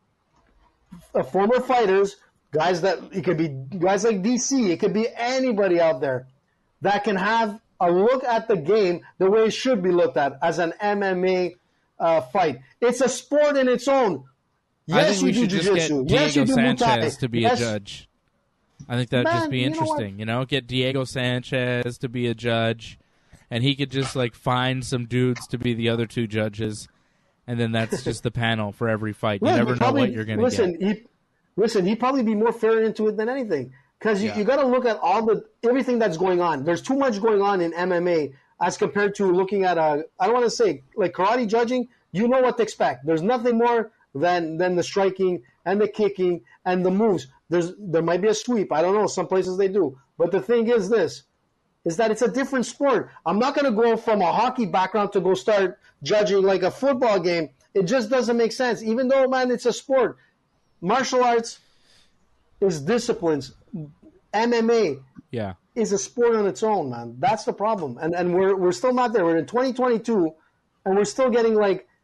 former fighters, guys that – it could be guys like DC. It could be anybody out there that can have a look at the game the way it should be looked at as an MMA fight. It's a sport in its own. Yes, I think we should just get Diego Sanchez to be a judge. I think that'd just be interesting, Get Diego Sanchez to be a judge, and he could just find some dudes to be the other two judges, and then that's just the panel for every fight. You never know what you're going to get. He'd probably be more fair into it than anything because you got to look at everything that's going on. There's too much going on in MMA as compared to looking at I don't want to say karate judging. You know what to expect. There's nothing more than the striking and the kicking and the moves. There might be a sweep. I don't know. Some places they do. But the thing is that it's a different sport. I'm not going to go from a hockey background to go start judging a football game. It just doesn't make sense. Even though, man, it's a sport. Martial arts is disciplines. MMA is a sport on its own, man. That's the problem. And we're still not there. We're in 2022, and we're still getting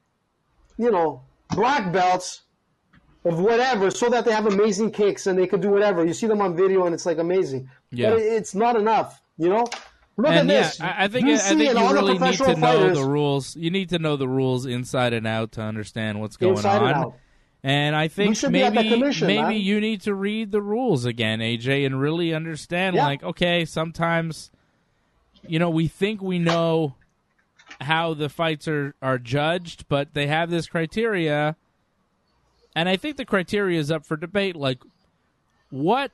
black belts of whatever so that they have amazing kicks and they could do whatever. You see them on video and it's amazing. Yeah. But it's not enough, Look at this. I think you really need to know the rules. You need to know the rules inside and out to understand what's going on. And I think maybe you need to read the rules again, AJ, and really understand, like, okay, sometimes, we think we know how the fights are judged, but they have this criteria, and I think the criteria is up for debate. Like, what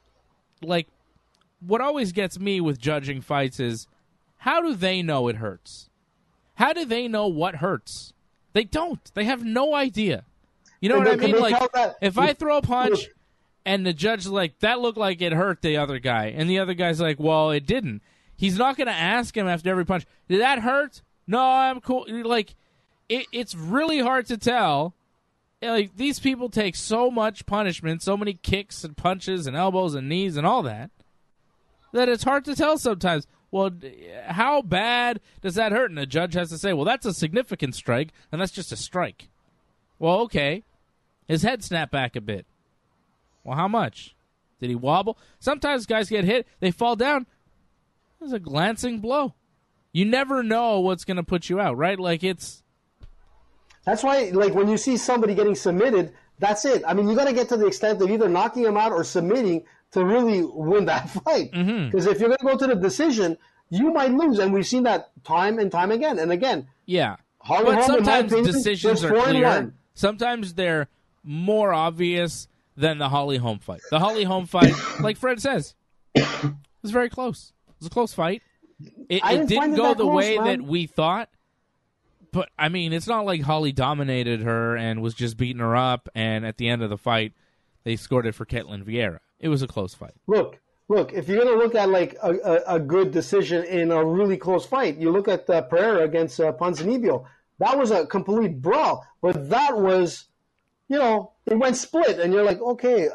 always gets me with judging fights is, how do they know it hurts? How do they know what hurts? They don't. They have no idea. You know what I mean? Like, if I throw a punch and the judge is like, that looked like it hurt the other guy, and the other guy's like, well, it didn't. He's not going to ask him after every punch, did that hurt? No, I'm cool. Like, it's really hard to tell. Like, these people take so much punishment, so many kicks and punches and elbows and knees and all that it's hard to tell sometimes. Well, how bad does that hurt? And the judge has to say, well, that's a significant strike, and that's just a strike. Well, okay. His head snapped back a bit. Well, how much? Did he wobble? Sometimes guys get hit. They fall down. It was a glancing blow. You never know what's going to put you out, right? Like, That's why, like, when you see somebody getting submitted, that's it. I mean, you got to get to the extent of either knocking him out or submitting to really win that fight. Because if you're going to go to the decision, you might lose. And we've seen that time and time again and again. Yeah. But sometimes decisions are clear. Sometimes they're more obvious than the Holly Holm fight. The Holly Holm fight, like Fred says, was very close. It was a close fight. It didn't go the way that we thought. But, I mean, it's not like Holly dominated her and was just beating her up, and at the end of the fight, they scored it for Ketlin Vieira. It was a close fight. Look, if you're going to look at, like, a good decision in a really close fight, you look at Pereira against Ponzinibbio. That was a complete brawl. But that was, it went split, and you're like, okay,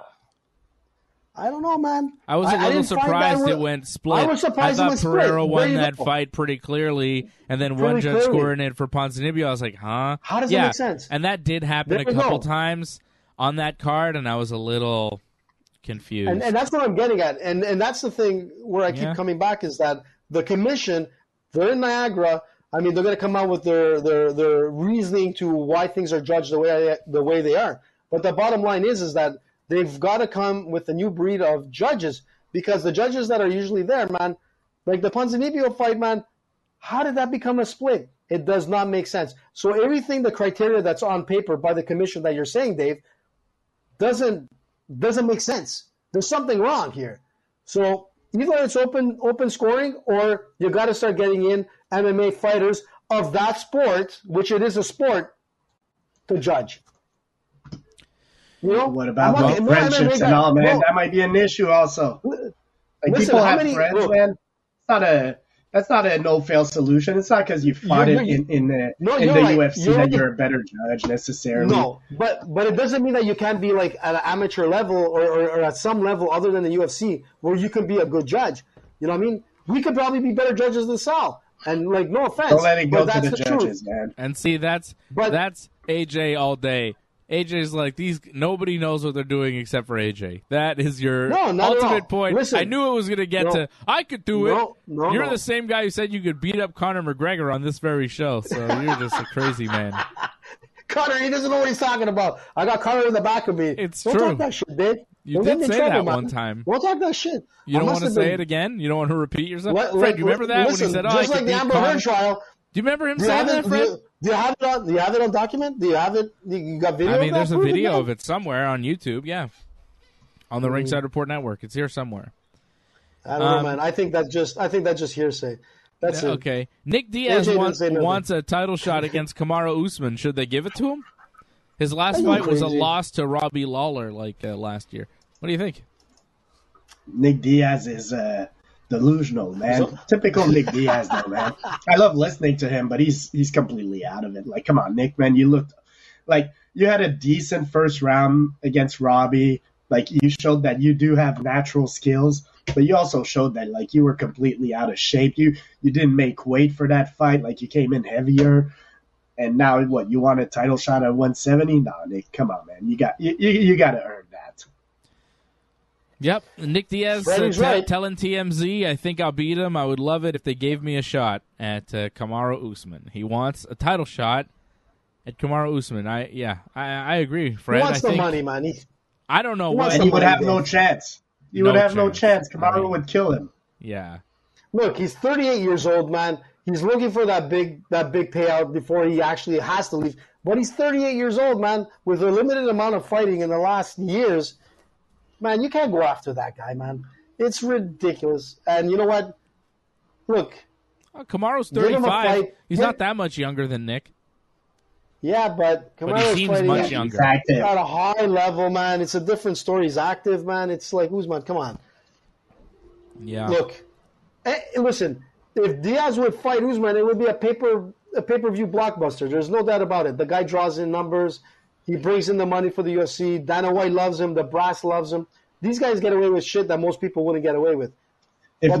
I don't know, man. I was a little surprised it went split. I was surprised I thought Pereira won that fight pretty clearly, and then one judge scoring it for Ponzinibbio. I was like, huh? How does that make sense? And that did happen a couple times on that card, and I was a little confused. And that's what I'm getting at. And that's the thing where I keep coming back is that the commission, they're in Niagara. I mean, they're going to come out with their reasoning to why things are judged the way they are. But the bottom line is that they've got to come with a new breed of judges, because the judges that are usually there, man, like the Ponzinibbio fight, man, how did that become a split? It does not make sense. So everything, the criteria that's on paper by the commission that you're saying, Dave, doesn't make sense. There's something wrong here. So either it's open scoring, or you got to start getting in MMA fighters of that sport, which it is a sport, to judge. What about friendships and all, man? That might be an issue also. Like, people have friends, man. That's not a no-fail solution. It's not because you fought in the UFC that you're a better judge necessarily. No, but it doesn't mean that you can't be like at an amateur level or at some level other than the UFC where you can be a good judge. You know what I mean? We could probably be better judges than Sal. And, like, no offense. Don't let it go to the judges, man. And see, that's AJ all day. AJ's like, nobody knows what they're doing except for AJ. That is your ultimate point. Listen, I knew it was going to get to, I could do it. You're the same guy who said you could beat up Conor McGregor on this very show, so you're just a crazy man. Conor, he doesn't know what he's talking about. I got Conor in the back of me. It's Don't true. Talk that shit, Dave. You did say that one time. Don't talk that shit. You don't want to say it again? You don't want to repeat yourself? Fred, you remember that when he said, just like the Amber Heard trial. Do you remember him saying that, Fred? Do you have it on document? Do you have it? You got video? I mean, there's a video of it somewhere on YouTube. Yeah, on the Ringside Report Network. It's here somewhere. I don't know, man. I think that's just hearsay. That's it. Okay. Nick Diaz wants a title shot against Kamaru Usman. Should they give it to him? His last fight was a loss to Robbie Lawler last year. What do you think? Nick Diaz is delusional, man. Typical Nick Diaz, though, man. I love listening to him, but he's completely out of it. Like, come on, Nick, man. You looked like you had a decent first round against Robbie. Like, you showed that you do have natural skills, but you also showed that, like, you were completely out of shape. You didn't make weight for that fight. Like, you came in heavier. And now, what, you want a title shot at 170? No, Nick, come on, man. You got to earn that. Yep, Nick Diaz telling TMZ, I think I'll beat him. I would love it if they gave me a shot at Kamaru Usman. He wants a title shot at Kamaru Usman. I agree, Fred. He wants the money, man. I don't know what. He would have no chance. He would have no chance. Kamaru would kill him. Yeah. Look, he's 38 years old, man. He's looking for that big payout before he actually has to leave. But he's 38 years old, man, with a limited amount of fighting in the last years. Man, you can't go after that guy, man. It's ridiculous. And you know what? Look. Kamaru's 35. He's not that much younger than Nick. Yeah, but Kamaru's he seems much younger. He's at a high level, man. It's a different story. He's active, man. It's like Usman. Come on. Yeah. Look. Listen, if Diaz would fight Usman, it would be a pay-per-view blockbuster. There's no doubt about it. The guy draws in numbers. He brings in the money for the UFC. Dana White loves him. The brass loves him. These guys get away with shit that most people wouldn't get away with. If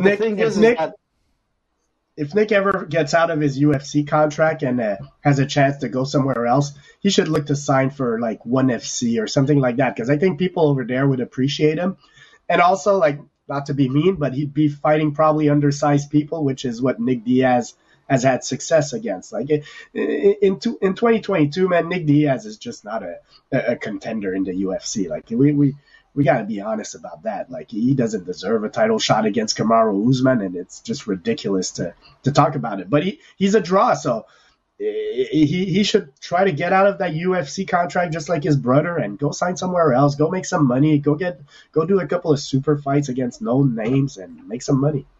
Nick ever gets out of his UFC contract and has a chance to go somewhere else, he should look to sign for like ONE FC or something like that, because I think people over there would appreciate him. And also, like, not to be mean, but he'd be fighting probably undersized people, which is what Nick Diaz has had success against. Like in 2022, man, Nick Diaz is just not a contender in the UFC. Like we got to be honest about that. Like, he doesn't deserve a title shot against Kamaru Usman, and it's just ridiculous to talk about it. But he's a draw, so he should try to get out of that UFC contract just like his brother and go sign somewhere else. Go make some money. Go do a couple of super fights against known names and make some money.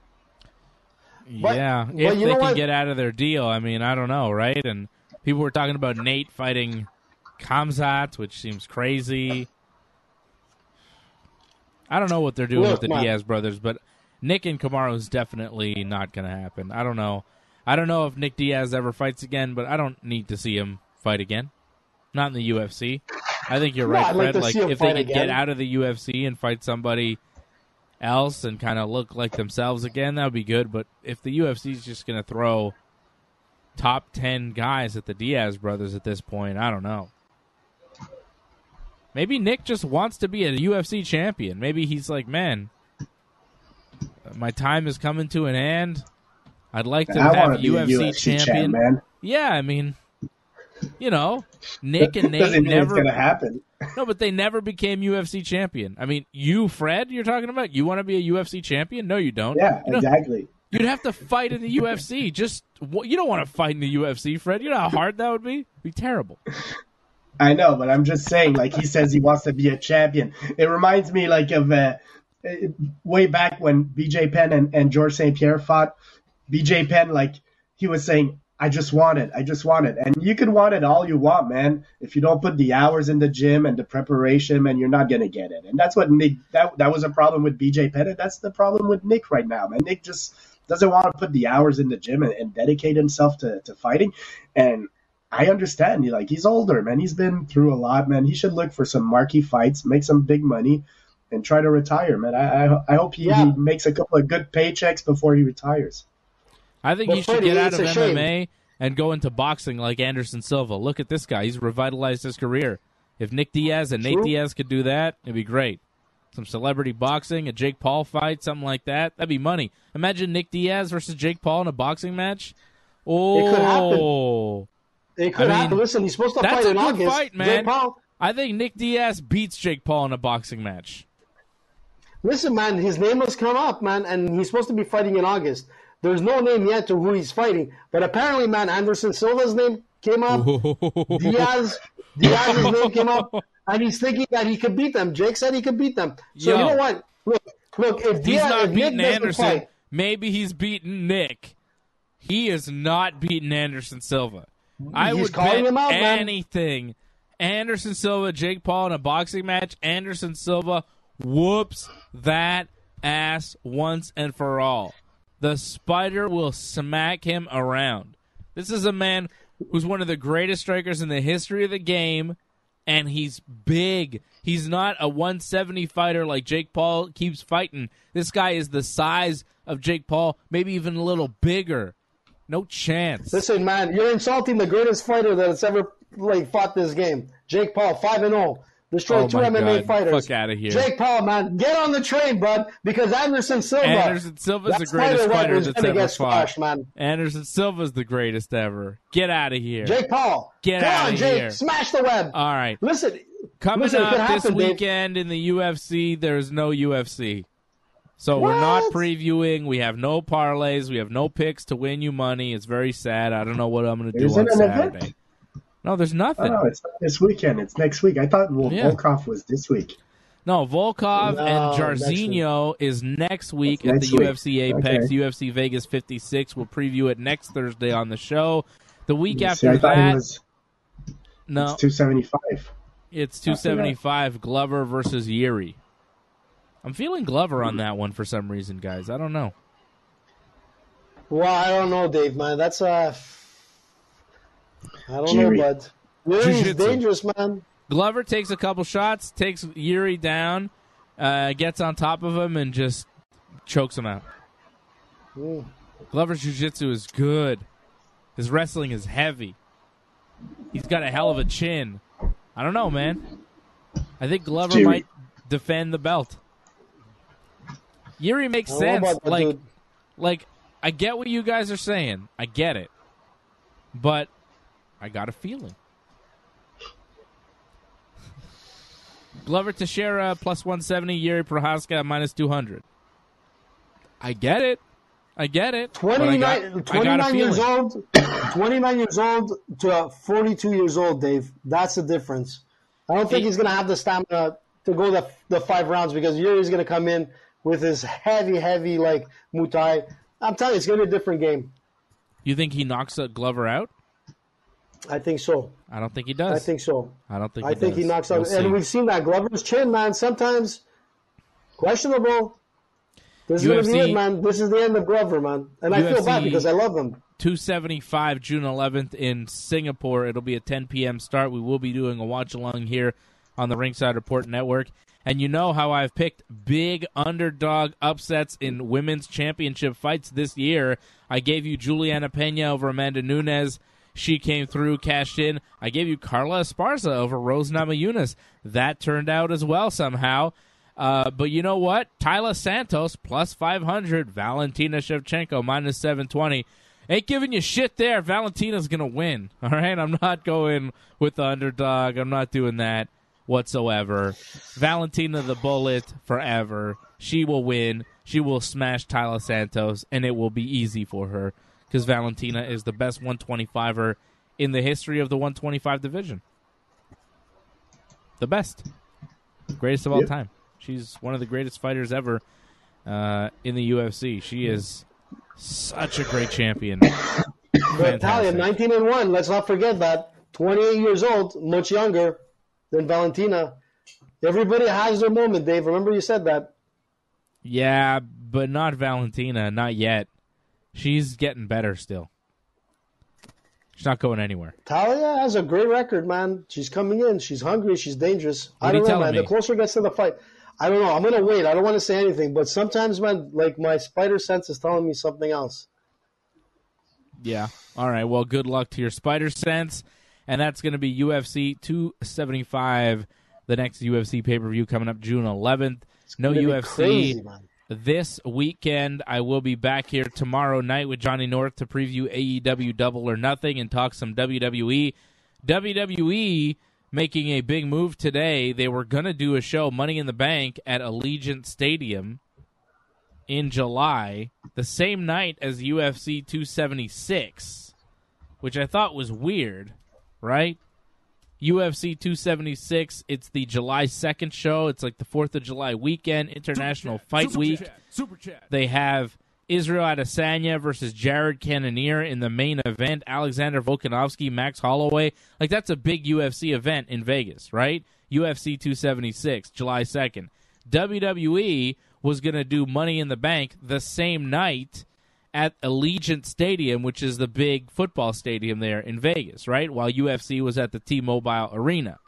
Yeah, if they can get out of their deal. I mean, I don't know, right? And people were talking about Nate fighting Khamzat, which seems crazy. I don't know what they're doing with the Diaz brothers, but Nick and Kamaru is definitely not going to happen. I don't know. I don't know if Nick Diaz ever fights again, but I don't need to see him fight again. Not in the UFC. I think you're right, Fred. Like, if they could get out of the UFC and fight somebody else and kind of look like themselves again, that would be good. But if the UFC is just going to throw top 10 guys at the Diaz brothers at this point, I don't know. Maybe Nick just wants to be a UFC champion. Maybe he's like, man, my time is coming to an end. I'd like to have a UFC champion. Man. Yeah, I mean, you know, Nick and Nate never going to happen. No, but they never became UFC champion. I mean, you, Fred, you're talking about, you want to be a UFC champion? No, you don't. Yeah, exactly. You'd have to fight in the UFC. You don't want to fight in the UFC, Fred. You know how hard that would be? It'd be terrible. I know, but I'm just saying, like, he says he wants to be a champion. It reminds me, like, of way back when BJ Penn and George St. Pierre fought. BJ Penn, like, he was saying, I just want it. And you can want it all you want, man. If you don't put the hours in the gym and the preparation, man, you're not going to get it. And that's what Nick, that was a problem with BJ Penn. And that's the problem with Nick right now, man. Nick just doesn't want to put the hours in the gym and dedicate himself to fighting. And I understand. He's older, man. He's been through a lot, man. He should look for some marquee fights, make some big money, and try to retire, man. I hope he makes a couple of good paychecks before he retires. I think he should get out of MMA and go into boxing like Anderson Silva. Look at this guy. He's revitalized his career. If Nick Diaz and Nate Diaz could do that, it'd be great. Some celebrity boxing, a Jake Paul fight, something like that. That'd be money. Imagine Nick Diaz versus Jake Paul in a boxing match. Oh. It could happen. It could happen. Listen, he's supposed to fight in August. Fight, man. Jake Paul. I think Nick Diaz beats Jake Paul in a boxing match. Listen, man, his name has come up, man, and he's supposed to be fighting in August. There's no name yet to who he's fighting, but apparently, man, Anderson Silva's name came up. Diaz's name came up, and he's thinking that he could beat them. Jake said he could beat them. So you know what? Look, if he's not beating Anderson, maybe he's beating Nick. He is not beating Anderson Silva. I would bet anything. Anderson Silva, Jake Paul in a boxing match. Anderson Silva whoops that ass once and for all. The Spider will smack him around. This is a man who's one of the greatest strikers in the history of the game, and he's big. He's not a 170 fighter like Jake Paul keeps fighting. This guy is the size of Jake Paul, maybe even a little bigger. No chance. Listen, man, you're insulting the greatest fighter that's ever fought this game. Jake Paul, 5-0. Destroyed two MMA fighters. Fuck out of here. Jake Paul, man, get on the train, bud, because Anderson Silva's the greatest fighter that's ever fought. Man. Anderson Silva's the greatest ever. Get out of here. Jake Paul. Get out of Jake. here. Smash the web. All right. Listen, Coming up this weekend in the UFC, there's no UFC. So we're not previewing. We have no parlays. We have no picks to win you money. It's very sad. I don't know what I'm going to do on Saturday. Event? No, there's nothing. Oh, no, it's not this weekend. It's next week. I thought Volkov was this week. No, Volkov and Jairzinho is next week at the UFC Apex. Okay. UFC Vegas 56. We'll preview it next Thursday on the show. The week after that... It's 275. It's 275, Glover versus Yuri. I'm feeling Glover on that one for some reason, guys. I don't know. Well, I don't know, Dave, man. That's I don't know, bud. Yuri's dangerous, man. Glover takes a couple shots, takes Yuri down, gets on top of him, and just chokes him out. Glover's jiu-jitsu is good. His wrestling is heavy. He's got a hell of a chin. I don't know, man. I think Glover might defend the belt. Yuri makes sense. Like, I get what you guys are saying. I get it. But I got a feeling. Glover Teixeira plus 170, Yuri Prochazka minus 200. I get it. 29 years old. 29 years old to 42 years old, Dave. That's the difference. I don't think he's going to have the stamina to go the 5 rounds because Yuri's going to come in with his heavy like Muay Thai. I'm telling you, it's going to be a different game. You think he knocks Glover out? I think so. I don't think he does. I think so. I don't think I think he knocks out. And we've seen that. Glover's chin, man, sometimes questionable. This is going to be it, man. This is the end of Glover, man. And I feel bad because I love him. 275, June 11th in Singapore. It'll be a 10 p.m. start. We will be doing a watch-along here on the Ringside Report Network. And you know how I've picked big underdog upsets in women's championship fights this year. I gave you Juliana Pena over Amanda Nunes. She came through, cashed in. I gave you Carla Esparza over Rose Namajunas. That turned out as well somehow. But you know what? Tayla Santos plus 500. Valentina Shevchenko minus 720. Ain't giving you shit there. Valentina's going to win. All right? I'm not going with the underdog. I'm not doing that whatsoever. Valentina the Bullet forever. She will win. She will smash Tayla Santos, and it will be easy for her because Valentina is the best 125er in the history of the 125 division. The best. Greatest of all time. She's one of the greatest fighters ever in the UFC. She is such a great champion. Natalia, 19-1. Let's not forget that. 28 years old, much younger than Valentina. Everybody has their moment, Dave. Remember you said that. Yeah, but not Valentina. Not yet. She's getting better still. She's not going anywhere. Talia has a great record, man. She's coming in. She's hungry. She's dangerous. I don't know, man. The closer it gets to the fight, I don't know. I'm going to wait. I don't want to say anything. But sometimes, man, like my spider sense is telling me something else. Yeah. All right. Well, good luck to your spider sense. And that's going to be UFC 275, the next UFC pay-per-view coming up June 11th. No UFC crazy, man. This weekend. I will be back here tomorrow night with Johnny North to preview AEW Double or Nothing and talk some WWE. WWE making a big move today. They were going to do a show, Money in the Bank, at Allegiant Stadium in July, the same night as UFC 276, which I thought was weird, right? UFC 276, it's the July 2nd show. It's like the 4th of July weekend, International Fight Week. Super chat. They have Israel Adesanya versus Jared Cannonier in the main event. Alexander Volkanovski, Max Holloway. Like, that's a big UFC event in Vegas, right? UFC 276, July 2nd. WWE was going to do Money in the Bank the same night at Allegiant Stadium, which is the big football stadium there in Vegas, right? While UFC was at the T-Mobile Arena.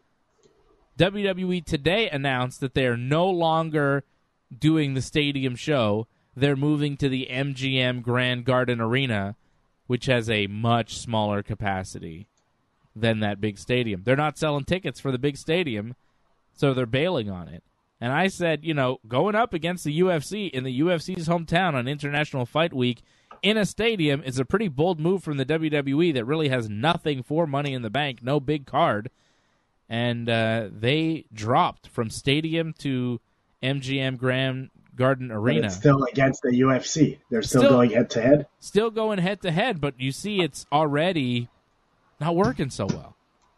WWE today announced that they are no longer doing the stadium show. They're moving to the MGM Grand Garden Arena, which has a much smaller capacity than that big stadium. They're not selling tickets for the big stadium. So they're bailing on it. And I said, going up against the UFC in the UFC's hometown on International Fight Week in a stadium is a pretty bold move from the WWE that really has nothing for Money in the Bank, no big card. And they dropped from stadium to MGM Grand Garden Arena. But it's still against the UFC. They're still going head-to-head? Still going head-to-head, but you see it's already not working so well.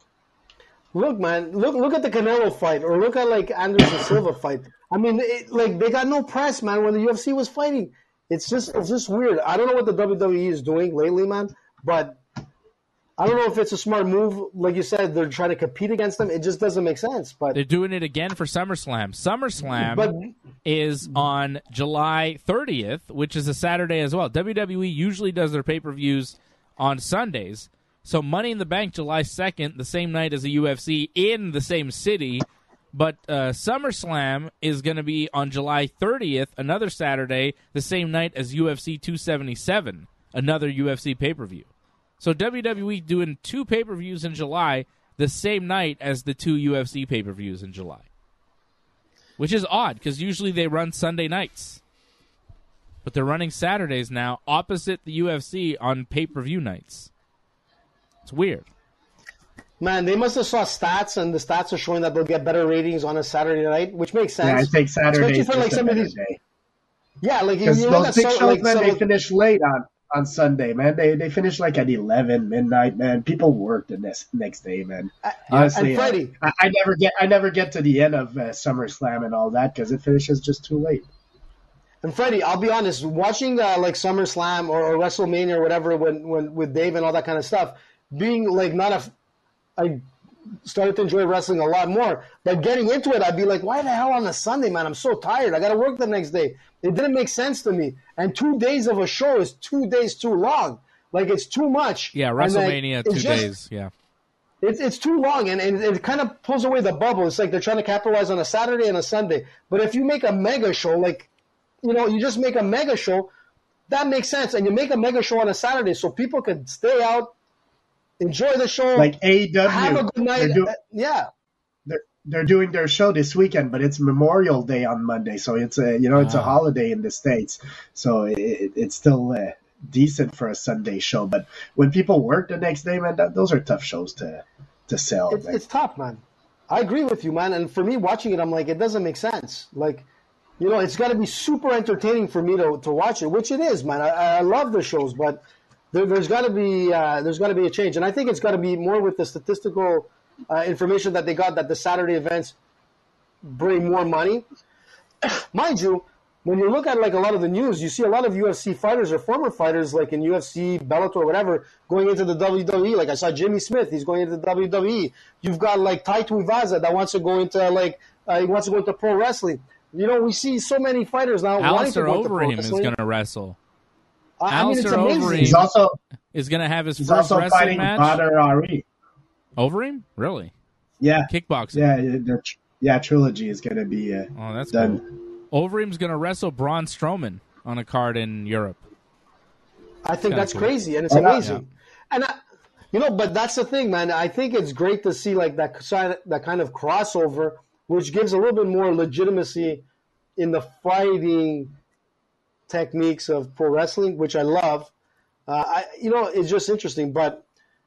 Look, man, look at the Canelo fight, or look at like Anderson Silva fight. I mean, they got no press, man, when the UFC was fighting. It's just weird. I don't know what the WWE is doing lately, man, but I don't know if it's a smart move. Like you said, they're trying to compete against them. It just doesn't make sense. But they're doing it again for SummerSlam. SummerSlam is on July 30th, which is a Saturday as well. WWE usually does their pay-per-views on Sundays. So Money in the Bank, July 2nd, the same night as the UFC in the same city. But SummerSlam is going to be on July 30th, another Saturday, the same night as UFC 277, another UFC pay-per-view. So WWE doing 2 pay-per-views in July the same night as the 2 UFC pay-per-views in July. Which is odd, because usually they run Sunday nights. But they're running Saturdays now, opposite the UFC on pay-per-view nights. It's weird. Man, they must have saw stats, and the stats are showing that they'll get better ratings on a Saturday night, which makes sense. Yeah, I think Saturday is like some of these. Day. Yeah, like because those big shows, man, they finish late on Sunday, man. They finish like at 11 midnight, man. People work the next day, man. Honestly, and Freddie, I never get to the end of SummerSlam and all that because it finishes just too late. And Freddie, I'll be honest, watching like SummerSlam or WrestleMania or whatever, when with Dave and all that kind of stuff, being like I started to enjoy wrestling a lot more. But getting into it, I'd be like, why the hell on a Sunday, man? I'm so tired. I got to work the next day. It didn't make sense to me. And 2 days of a show is 2 days too long. Like, it's too much. Yeah, WrestleMania, 2 days, yeah. It's too long, and it kind of pulls away the bubble. It's like they're trying to capitalize on a Saturday and a Sunday. But if you make a mega show, like, you just make a mega show, that makes sense. And you make a mega show on a Saturday so people can stay out, enjoy the show, like AEW. Have a good night. They're doing their show this weekend, but it's Memorial Day on Monday, so it's it's a holiday in the States, so it's still decent for a Sunday show. But when people work the next day, man, those are tough shows to sell. It's tough, man. I agree with you, man. And for me, watching it, I'm like, it doesn't make sense. Like, it's got to be super entertaining for me to watch it, which it is, man. I love the shows, but there's got to be a change, and I think it's got to be more with the statistical information that they got that the Saturday events bring more money. Mind you, when you look at like a lot of the news, you see a lot of UFC fighters or former fighters, like in UFC, Bellator, or whatever, going into the WWE. Like I saw Jimmy Smith, he's going into the WWE. You've got like Tai Tuivasa that wants to go into pro wrestling. We see so many fighters now. Alistair Overeem is going to wrestle. Alistair Overeem is going to have his first wrestling match. Badr Ari. Overeem? Really? Yeah. Kickboxing. Yeah, Trilogy is going to be that's done. Cool. Overeem's going to wrestle Braun Strowman on a card in Europe. I think that's crazy, and it's amazing. Yeah. And, but that's the thing, man. I think it's great to see like that kind of crossover, which gives a little bit more legitimacy in the fighting techniques of pro wrestling, which I love. It's just interesting, but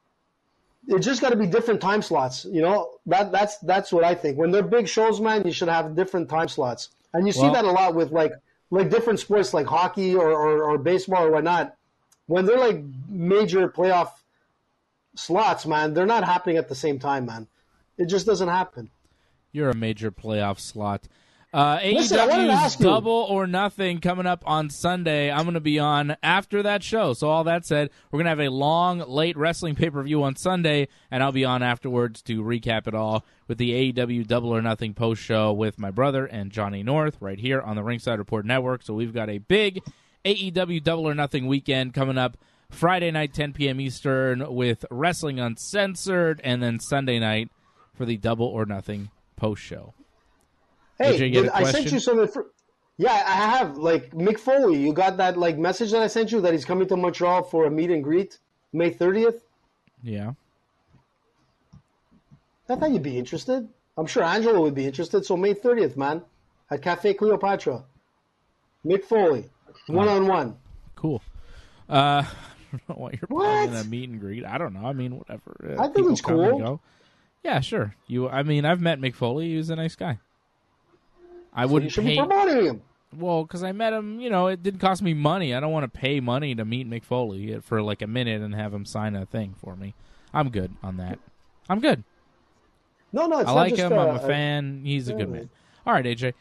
it just got to be different time slots. That's what I think. When they're big shows, man, you should have different time slots, and you see that a lot with like different sports like hockey or baseball or whatnot. When they're like major playoff slots, man, they're not happening at the same time, man. It just doesn't happen. You're a major playoff slot. AEW's Double or Nothing coming up on Sunday. I'm going to be on after that show. So all that said, we're going to have a long, late wrestling pay-per-view on Sunday, and I'll be on afterwards to recap it all with the AEW Double or Nothing post-show with my brother and Johnny North right here on the Ringside Report Network. So we've got a big AEW Double or Nothing weekend coming up Friday night, 10 p.m. Eastern, with Wrestling Uncensored, and then Sunday night for the Double or Nothing post-show. Hey, I sent you something. Yeah, I have. Like, Mick Foley, you got that like message that I sent you that he's coming to Montreal for a meet and greet May 30th? Yeah. I thought you'd be interested. I'm sure Angelo would be interested. So May 30th, man, at Cafe Cleopatra. Mick Foley, one-on-one. Cool. I don't know why you're planning a meet and greet. I don't know. I mean, whatever. I think it's cool. Yeah, sure. I've met Mick Foley. He was a nice guy. I wouldn't pay. You should be promoting him. Well, because I met him, it didn't cost me money. I don't want to pay money to meet Mick Foley for like a minute and have him sign a thing for me. I'm good on that. I'm good. No, it's I like him. I'm a fan. He's a good man. All right, AJ.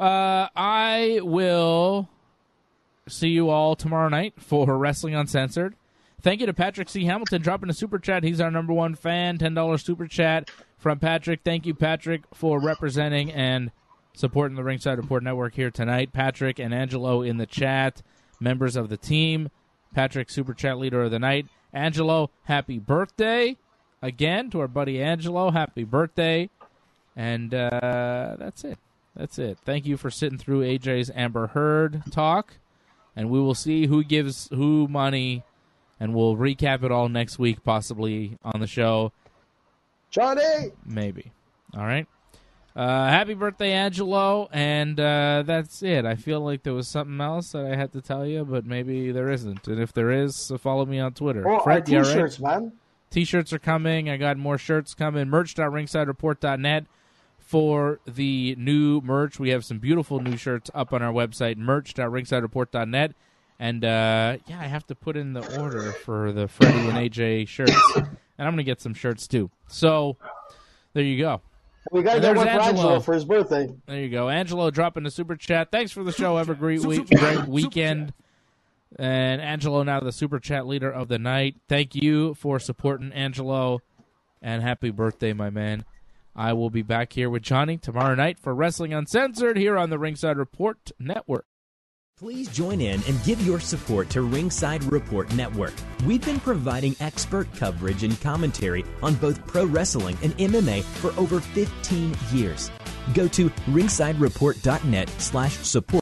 I will see you all tomorrow night for Wrestling Uncensored. Thank you to Patrick C. Hamilton dropping a super chat. He's our number one fan. $10 super chat from Patrick. Thank you, Patrick, for representing and supporting the Ringside Report Network here tonight. Patrick and Angelo in the chat, members of the team. Patrick, super chat leader of the night. Angelo, happy birthday again to our buddy Angelo. Happy birthday. And that's it. That's it. Thank you for sitting through AJ's Amber Heard talk. And we will see who gives who money, and we'll recap it all next week, possibly on the show. Johnny! Maybe. All right. Happy birthday, Angelo, and that's it. I feel like there was something else that I had to tell you, but maybe there isn't. And if there is, so follow me on Twitter. Oh, Fred, T-shirts, man. T-shirts are coming. I got more shirts coming. Merch.ringsidereport.net for the new merch. We have some beautiful new shirts up on our website, merch.ringsidereport.net. And, I have to put in the order for the Freddie and AJ shirts. And I'm going to get some shirts, too. So, there you go. We got to get one for Angelo for his birthday. There you go. Angelo dropping the super chat. Thanks for the show. Have a great weekend. And Angelo, now the super chat leader of the night. Thank you for supporting Angelo. And happy birthday, my man. I will be back here with Johnny tomorrow night for Wrestling Uncensored here on the Ringside Report Network. Please join in and give your support to Ringside Report Network. We've been providing expert coverage and commentary on both pro wrestling and MMA for over 15 years. Go to ringsidereport.net/support